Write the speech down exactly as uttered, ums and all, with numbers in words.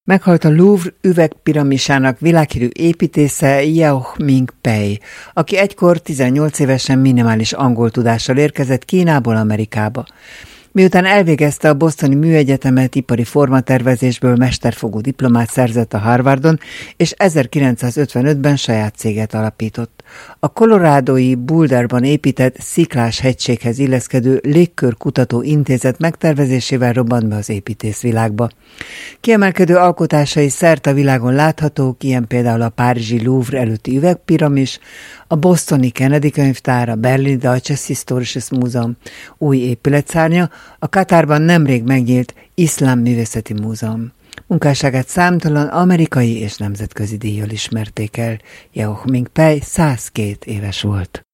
Meghalt a Louvre üvegpiramisának világhírű építésze Yao Ming-pei, aki egykor tizennyolc évesen minimális angol tudással érkezett Kínából Amerikába. Miután elvégezte a bostoni műegyetemet, ipari formatervezésből mesterfogú diplomát szerzett a Harvardon, és ezerkilencszázötvenötben saját céget alapított. A colorádói Boulderban épített Sziklás hegységhez illeszkedő légkörkutató intézet megtervezésével robbant be az építészvilágba. Kiemelkedő alkotásai szerte a világon láthatók, ilyen például a párizsi Louvre előtti üvegpiramis, a bostoni Kennedy könyvtár, a berlini Deutsches Historisches Museum új épületszárnya, a Katárban nemrég megnyílt Iszlám Művészeti Múzeum. Munkásságát számtalan amerikai és nemzetközi díjjal ismerték el. Yao Ming-pei százkettő éves volt.